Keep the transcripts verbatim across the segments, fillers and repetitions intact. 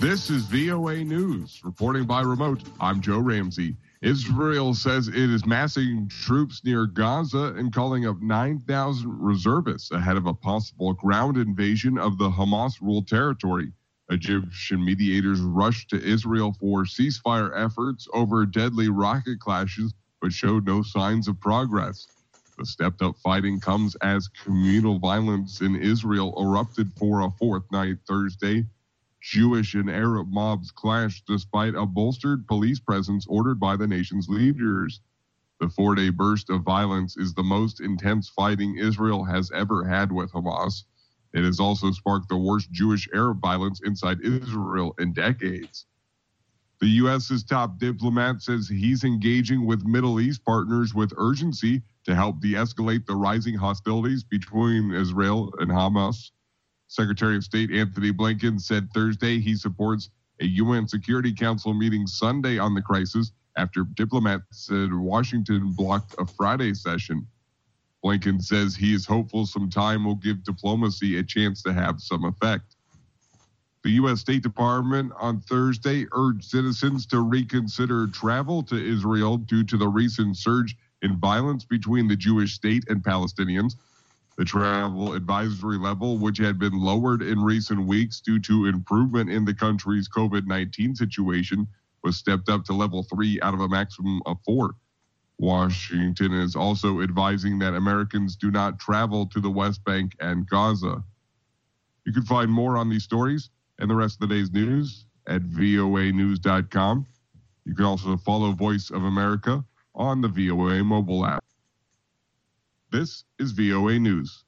This is V O A News. Reporting by remote, I'm Joe Ramsey. Israel says it is massing troops near Gaza and calling up nine thousand reservists ahead of a possible ground invasion of the Hamas-ruled territory. Egyptian mediators rushed to Israel for ceasefire efforts over deadly rocket clashes, but showed no signs of progress. The stepped-up fighting comes as communal violence in Israel erupted for a fourth night Thursday. Jewish and Arab mobs clashed despite a bolstered police presence ordered by the nation's leaders. The four-day burst of violence is the most intense fighting Israel has ever had with Hamas. It has also sparked the worst Jewish-Arab violence inside Israel in decades. The U S's top diplomat says he's engaging with Middle East partners with urgency to help de-escalate the rising hostilities between Israel and Hamas. Secretary of State Anthony Blinken said Thursday he supports a U N Security Council meeting Sunday on the crisis after diplomats said Washington blocked a Friday session. Blinken says he is hopeful some time will give diplomacy a chance to have some effect. The U S State Department on Thursday urged citizens to reconsider travel to Israel due to the recent surge in violence between the Jewish state and Palestinians. The travel advisory level, which had been lowered in recent weeks due to improvement in the country's COVID nineteen situation, was stepped up to level three out of a maximum of four. Washington is also advising that Americans do not travel to the West Bank and Gaza. You can find more on these stories and the rest of the day's news at V O A news dot com. You can also follow Voice of America on the V O A mobile app. This is V O A News.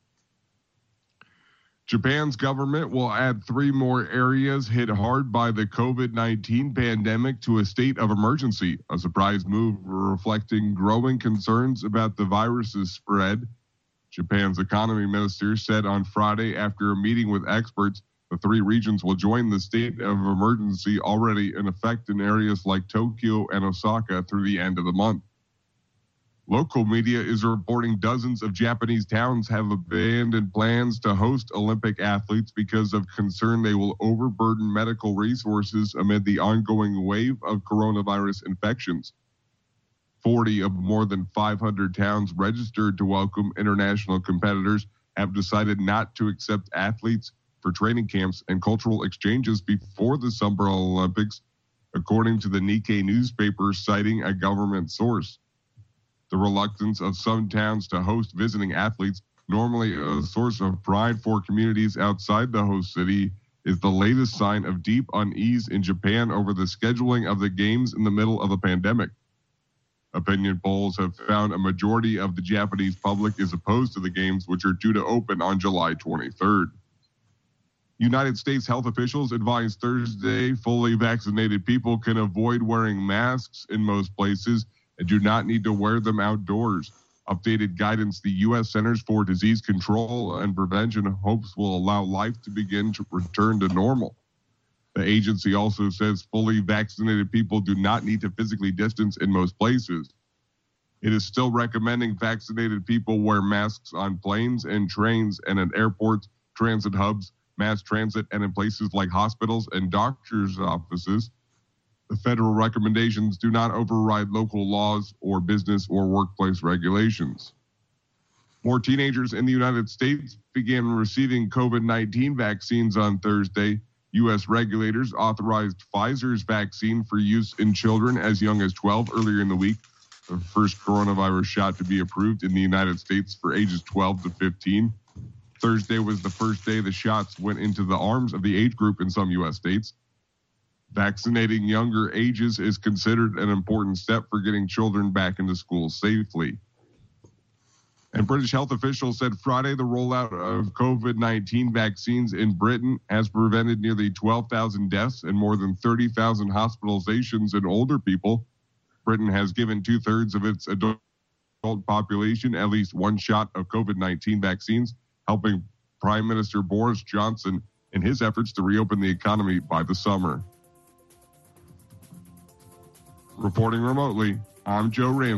Japan's government will add three more areas hit hard by the COVID nineteen pandemic to a state of emergency, a surprise move reflecting growing concerns about the virus's spread. Japan's economy minister said on Friday after a meeting with experts, the three regions will join the state of emergency already in effect in areas like Tokyo and Osaka through the end of the month. Local media is reporting dozens of Japanese towns have abandoned plans to host Olympic athletes because of concern they will overburden medical resources amid the ongoing wave of coronavirus infections. forty of more than five hundred towns registered to welcome international competitors have decided not to accept athletes for training camps and cultural exchanges before the Summer Olympics, according to the Nikkei newspaper citing a government source. The reluctance of some towns to host visiting athletes, normally a source of pride for communities outside the host city, is the latest sign of deep unease in Japan over the scheduling of the games in the middle of a pandemic. Opinion polls have found a majority of the Japanese public is opposed to the games, which are due to open on July twenty-third. United States health officials advised Thursday fully vaccinated people can avoid wearing masks in most places and do not need to wear them outdoors. Updated guidance the U S Centers for Disease Control and Prevention hopes will allow life to begin to return to normal. The agency also says fully vaccinated people do not need to physically distance in most places. It is still recommending vaccinated people wear masks on planes and trains and at airports, transit hubs, mass transit, and in places like hospitals and doctors' offices. The federal recommendations do not override local laws or business or workplace regulations. More teenagers in the United States began receiving COVID nineteen vaccines on Thursday. U S regulators authorized Pfizer's vaccine for use in children as young as twelve earlier in the week, the first coronavirus shot to be approved in the United States for ages twelve to fifteen. Thursday was the first day the shots went into the arms of the age group in some U S states. Vaccinating younger ages is considered an important step for getting children back into school safely. And British health officials said Friday the rollout of COVID nineteen vaccines in Britain has prevented nearly twelve thousand deaths and more than thirty thousand hospitalizations in older people. Britain has given two-thirds of its adult population at least one shot of COVID nineteen vaccines, helping Prime Minister Boris Johnson in his efforts to reopen the economy by the summer. Reporting remotely, I'm Joe Ramsey.